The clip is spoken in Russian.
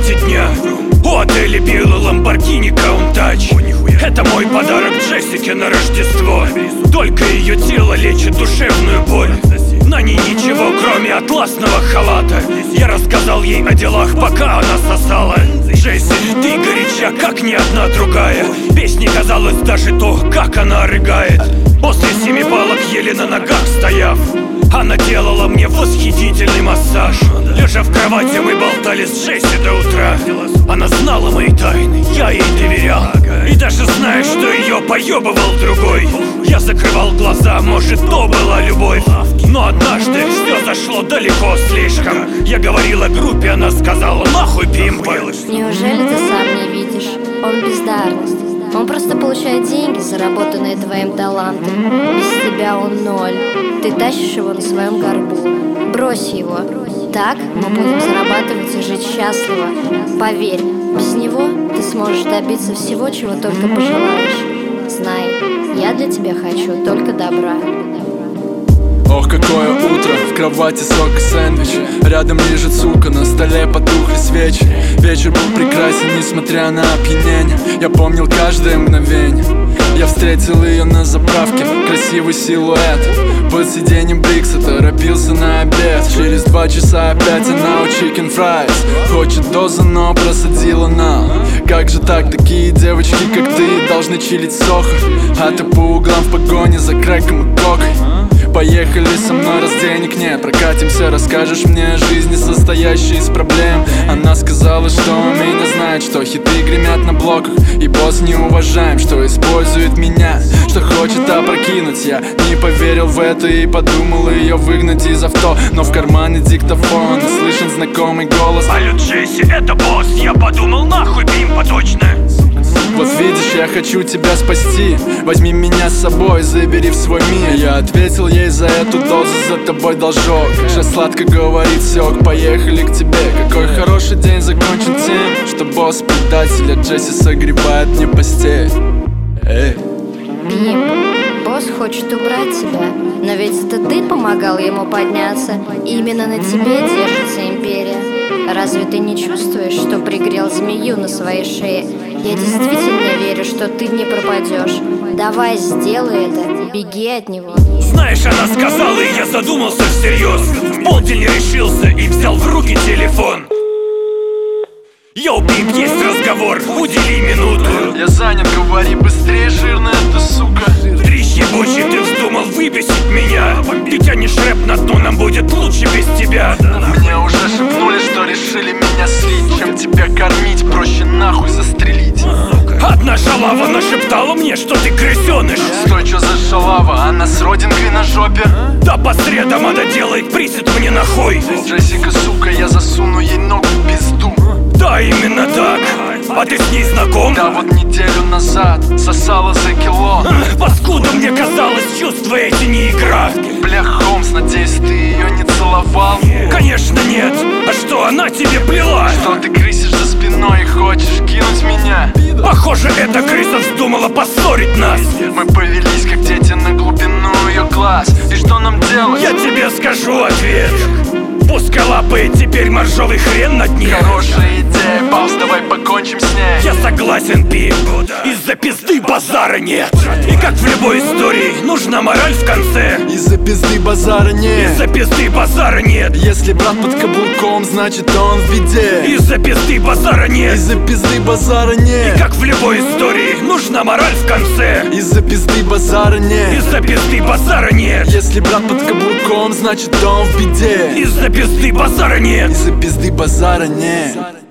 закате дня у отеля белый Lamborghini Countach. Это мой подарок Джессике на Рождество. Только ее тело лечит душевную боль. На ней ничего, кроме атласного халата. Я рассказал ей о делах, пока она сосала. Джесси, ты горяча, как ни одна другая. Песне казалось даже то, как она рыгает. После 7 балок, еле на ногах стояв, она делала мне восхитительный массаж. Лежа в кровати, мы болтали с Джесси до утра. Она знала мои тайны, я ей доверял. И даже зная, что ее поебывал другой, я закрывал глаза, может, то была любовь. Но однажды все зашло далеко слишком. Я говорил о группе, она сказала: нахуй пимпы. Неужели ты сам не видишь? Он бездарность. Он просто получает деньги, заработанные твоим талантом. Без тебя он ноль. Ты тащишь его на своем горбу. Брось его. Так мы будем зарабатывать и жить счастливо. Поверь, без него ты сможешь добиться всего, чего только пожелаешь. Знай, я для тебя хочу только добра. Ох, какое утро, в кровати сок и сэндвич. Рядом лежит сука, на столе потухли свечи. Вечер был прекрасен, несмотря на опьянение. Я помнил каждое мгновение. Я встретил ее на заправке, красивый силуэт. Под сиденьем Брикса торопился на обед. Через 2 часа опять она у chicken fries. Хочет дозу, но просадила нам. Как же так, такие девочки, как ты, должны чилить в Сохо, а ты по углам в погоне за крэком и кокой. Поехали со мной, раз денег нет. Прокатимся, расскажешь мне о жизни, состоящей из проблем. Она сказала, что меня знает, что хиты гремят на блоках, и босс не уважаем, что использует меня, что хочет опрокинуть. Я не поверил в это и подумал ее выгнать из авто. Но в кармане диктофон, и слышен знакомый голос: алло, Джесси, это босс. Я подумал, нахуй пимпа, точно. Вот видишь, я хочу тебя спасти. Возьми меня с собой, забери в свой мир. Я ответил ей за эту дозу, за тобой должок. Же сладко говорит: все, поехали к тебе. Какой хороший день закончен тем, что босс предатель, а Джесси согревает мне постель. Эй. Пимп, босс хочет убрать тебя, но ведь это ты помогал ему подняться. Именно на тебе держится империя. Разве ты не чувствуешь, что пригрел змею на своей шее? Я действительно верю, что ты не пропадешь. Давай, сделай это, беги от него. Знаешь, она сказала, и я задумался всерьез. В полдень решился и взял в руки телефон. Йоу, пимп, есть разговор, удели минуту. Я занят, говори быстрее, жирная ты сука. Дрищ ебучий, ты вздумал выбесить меня. Ты тянешь рэп на дно, нам будет лучше без тебя. Мне уже шепнули, что решили меня слить. Чем тебя кормить, проще нахуй застрелить. Одна шалава нашептала мне, что ты крысеныш. Стой, чё за шалава? Она с родинкой на жопе? Да по средам она делает присед мне на хуй. Джессика, сука, я засуну ей ногу в пизду. Да, именно так. А ты с ней знаком? Да вот неделю назад сосала за кило. Паскуда, мне казалось, чувства эти не игра. Бля, Холмс, надеюсь, ты ее не целовал? Конечно нет. А что она тебе плела? Что ты крысишь за спиной и хочешь кинуть меня? Похоже, эта крыса вздумала поссорить нас. Мы повелись, как дети, на глубину ее глаз. И что нам делать? Я тебе скажу ответ. Пускай лапает теперь моржовый хрен на дне. Хорошая идея, Баус, давай покончим с ней. Я согласен, пип. Из-за пизды базара нет. И как в любой истории, нужна мораль в конце. Из-за пизды базара нет. Из-за пизды базара нет. Если брат под каблуком, значит он в беде. Из-за пизды базара нет. Из-за пизды базара нет. И как в любой истории, нужна мораль в конце. Из-за пизды базара нет. Из-за пизды базара нет. Если брат под каблуком, значит он в беде. Из-за пизды базара нет. Из-за пизды базара нет.